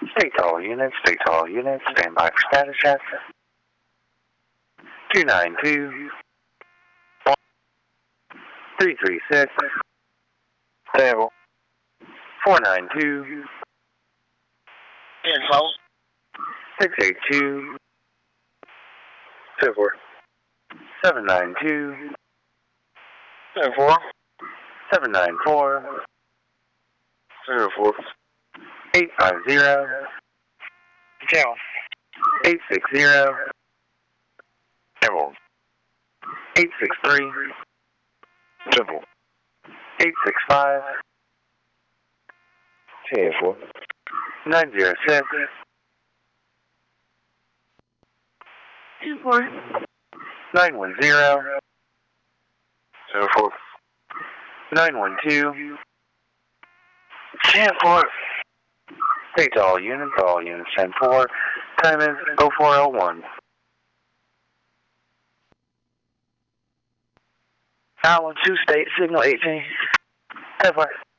Stay tall units, stand by for status check. 292 336 Stable. 492 Info. 682 4. 792 4. 794 4. 850 Channel. 860 Emerald. 863 Simple. 865 4. 906 24. 910 4. 912 4. Stay tall units, all units 10-4. Time is 0401. Island 2 state signal 18. 10-4.